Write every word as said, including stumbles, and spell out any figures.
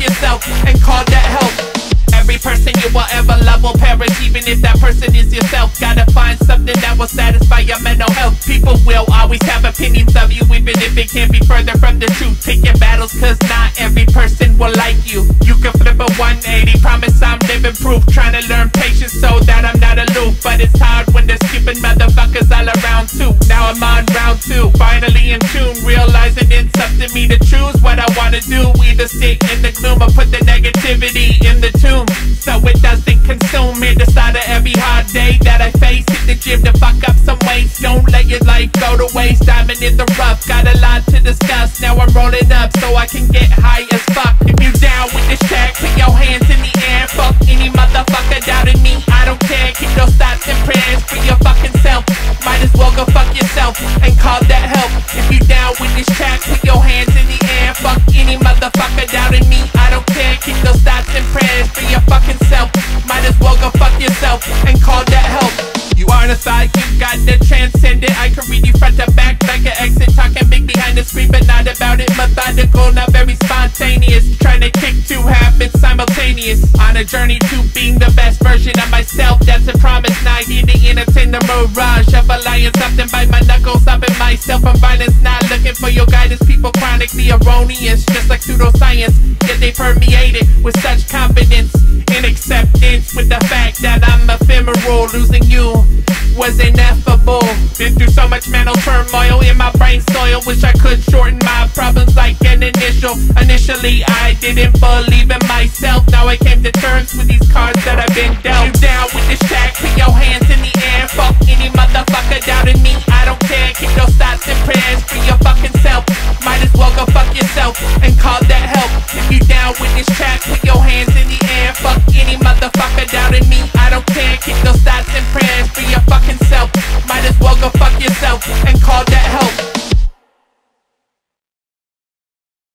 yourself and call that help. Every person you will ever love will perish, even if that person is yourself. Gotta find something that will satisfy your mental health. People will always have opinions of you, even if it can't be further from the truth. Pick your battles, cause not every person will like you. You can flip a one eighty, promise I'm living proof. Trying to learn patience so that I'm not aloof, but it's hard when there's stupid motherfuckers all around too. Now I'm on round two, finally in tune, realizing it's up to me to choose what I wanna do. Either sit in the gloom or put the negativity in the tomb, so it doesn't consume me. The start of every hard day that I face, hit the gym to fuck up some weights. Don't let your life go to waste, diamond in the rough. Got a lot to discuss, now I'm rolling up so I can get high as fuck. If you down with this track, put your hands in the air. Fuck any motherfucker doubting me, I don't care. Keep those thoughts and prayers for your fucking self. Might as well go fuck yourself and call that help. If you down with this track, put your hands in the air. Fuck any motherfucker doubting me, I don't care. Keep those thoughts and prayers for your fucking self. Might as well go fuck yourself and call that help. You aren't a thought, you got to transcend it. I can read you front to back like an exit, talking big behind the screen, but not about it. Methodical, not very spontaneous. Trying to kick two habits simultaneous. On a journey to being the best version of myself, that's a promise. Not here to entertain the mirage of a lion. Something by my knuckles, stopping myself from violence. Not looking for your guidance. People chronically erroneous, just like pseudoscience. Yet they permeate it with such confidence and acceptance, with the fact that I'm ephemeral. Losing you was ineffable. Been through so much mental turmoil in my brain soil. Wish I could shorten my problems like an initial. Initially I didn't believe in myself. Now I came to terms with these cards that I've been dealt. You down with this track, put your hands in the air.